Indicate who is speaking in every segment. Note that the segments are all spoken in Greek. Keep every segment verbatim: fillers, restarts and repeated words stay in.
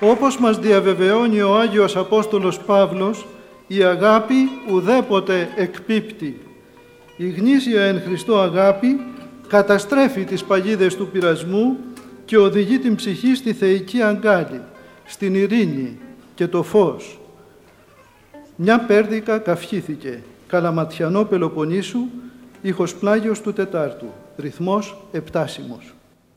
Speaker 1: Όπως μας διαβεβαιώνει ο Άγιος Απόστολος Παύλος, η αγάπη ουδέποτε εκπίπτει. Η γνήσια εν Χριστώ αγάπη καταστρέφει τις παγίδες του πειρασμού και οδηγεί την ψυχή στη θεϊκή αγκάλη, στην ειρήνη και το φως. Μια πέρδικα καυχήθηκε, Καλαματιανό Πελοποννήσου, ήχος πλάγιος του Τετάρτου, ρυθμός επτάσιμος.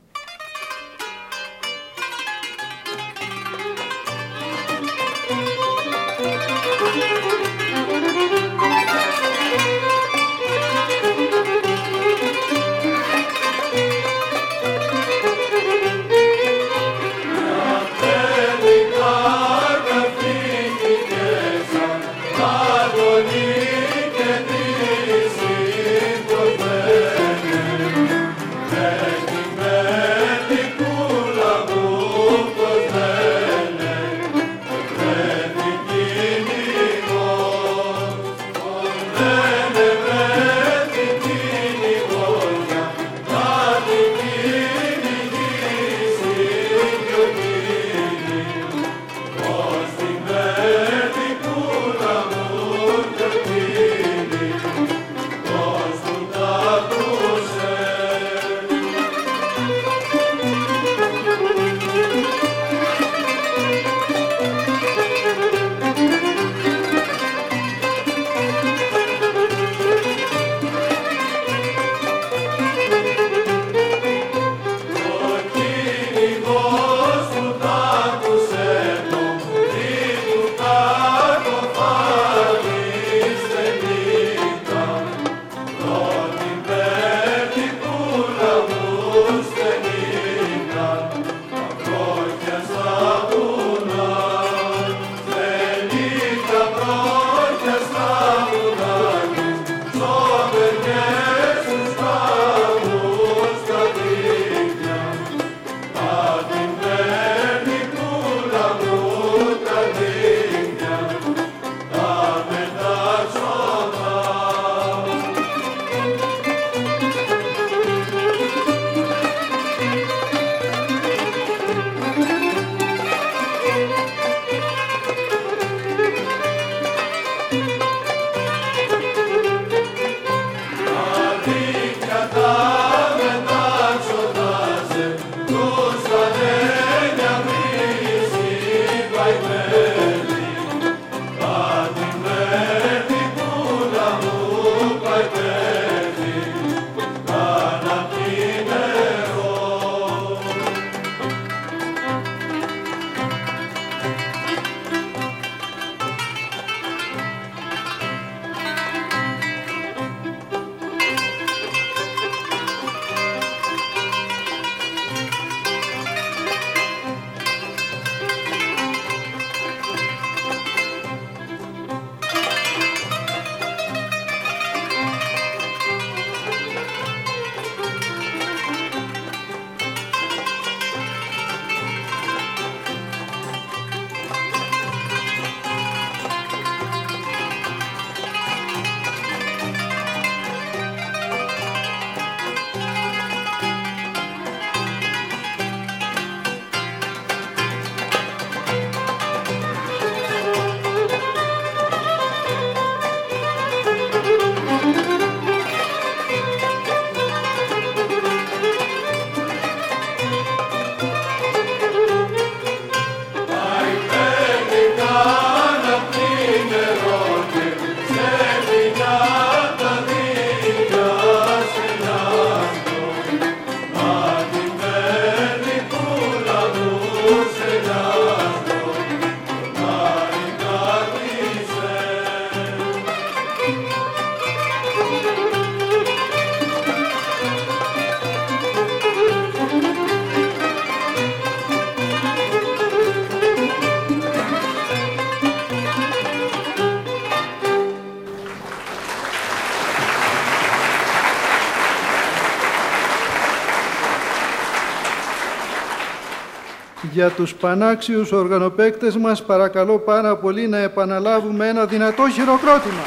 Speaker 1: Για τους πανάξιους οργανοπαίκτες μας παρακαλώ πάρα πολύ να επαναλάβουμε ένα δυνατό χειροκρότημα.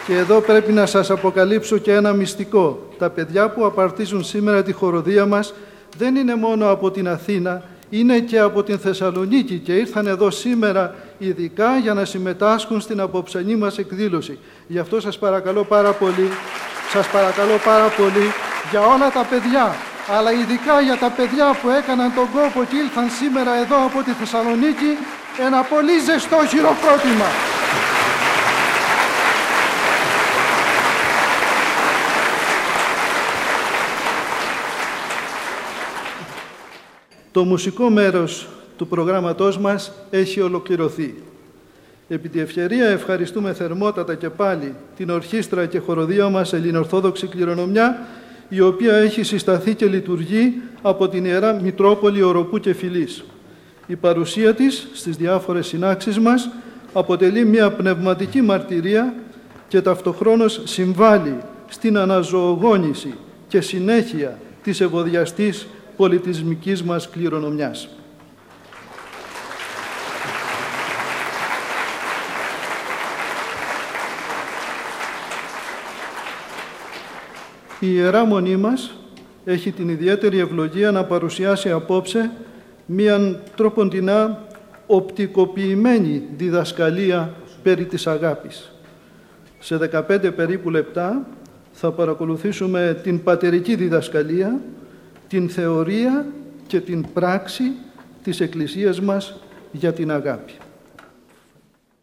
Speaker 1: Και εδώ πρέπει να σας αποκαλύψω και ένα μυστικό. Τα παιδιά που απαρτίζουν σήμερα τη χοροδία μας δεν είναι μόνο από την Αθήνα, είναι και από την Θεσσαλονίκη και ήρθαν εδώ σήμερα ειδικά για να συμμετάσχουν στην απόψανή μας εκδήλωση. Γι' αυτό σας παρακαλώ πάρα πολύ, σας παρακαλώ πάρα πολύ για όλα τα παιδιά, αλλά ειδικά για τα παιδιά που έκαναν τον κόπο και ήλθαν σήμερα εδώ από τη Θεσσαλονίκη, ένα πολύ ζεστό χειροκρότημα. Το μουσικό μέρος του προγράμματός μας έχει ολοκληρωθεί. Επί τη ευκαιρία ευχαριστούμε θερμότατα και πάλι την ορχήστρα και χοροδία μας Ελληνοορθόδοξη Κληρονομιά, η οποία έχει συσταθεί και λειτουργεί από την Ιερά Μητρόπολη Οροπού και Φυλής. Η παρουσία της στις διάφορες συνάξεις μας αποτελεί μια πνευματική μαρτυρία και ταυτοχρόνως συμβάλλει στην αναζωογόνηση και συνέχεια της ευωδιαστής πολιτισμικής μας κληρονομιάς. Η Ιερά Μονή μας έχει την ιδιαίτερη ευλογία να παρουσιάσει απόψε μίαν τρόποντινά οπτικοποιημένη διδασκαλία περί της αγάπης. Σε δεκαπέντε περίπου λεπτά θα παρακολουθήσουμε την πατερική διδασκαλία, την θεωρία και την πράξη της Εκκλησίας μας για την αγάπη.